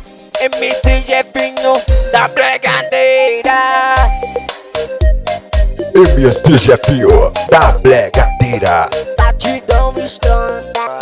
MC Jefinho da Bregadeira. MC Jefinho da Bregadeira. Batidão estronda.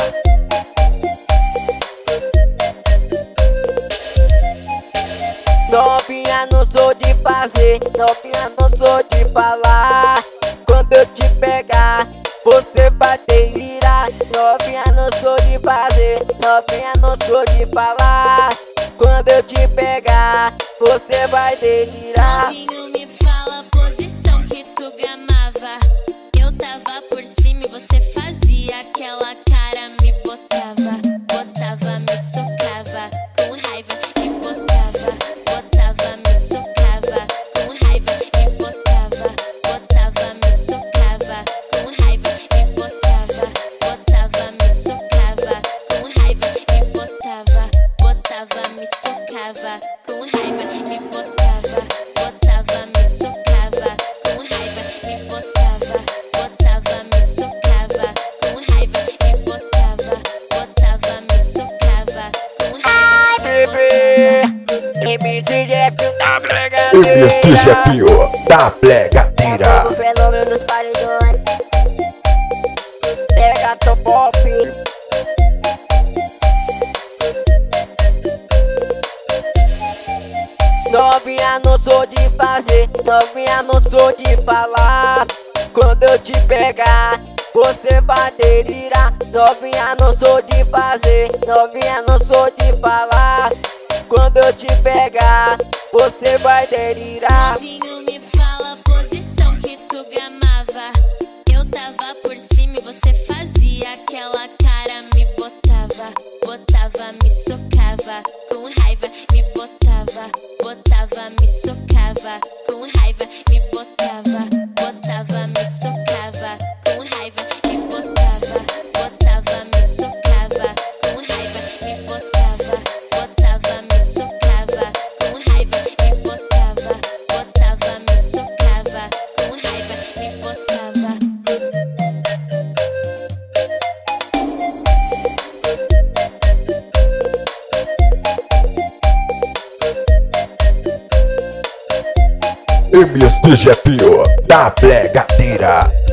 Novinha, não sou de fazer, novinha, não sou de falar. Quando eu te pegar, você vai delirar. Novinha, não sou de fazer, novinha, não sou de falar. Quando eu te pegar, você vai delirar. Novinho, me fala a posição que tu gamava. Eu tava por cima e você fazia aquela cara, me botava, botava, me socava, com raiva, me botava, botava, me socava, com raiva, me botava, botava, me socava, com raiva, me botava, botava, me socava, com raiva, me botava, botava, me socava, com raiva, me botava, botava, me socava, com raiva, me botava, botava, me socava, com raiva, me botava, botava, me socava, com raiva, Bebê, MC Jefinho da Bregadeira. MC Jefinho da Bregadeira. O fenômeno dos paredões. Pega teu pop. Novinha, não sou de fazer, novinha, não sou de falar. Quando eu te pegar, você vai delirar. Novinha, não sou de fazer, novinha, não sou de falar. Quando eu te pegar, você vai delirar. Novinho, me fala a posição que tu gamava. Eu tava por cima e você fazia aquela cara, me botava, botava, me socava, com raiva, me botava, botava, me socava, com raiva, me botava, botava, me socava, com raiva, me botava, botava, me socava, com raiva, me botava, botava, me socava, com raiva, me botava, botava, me socava, com raiva, me botava. MC Jefinho da Bregadeira.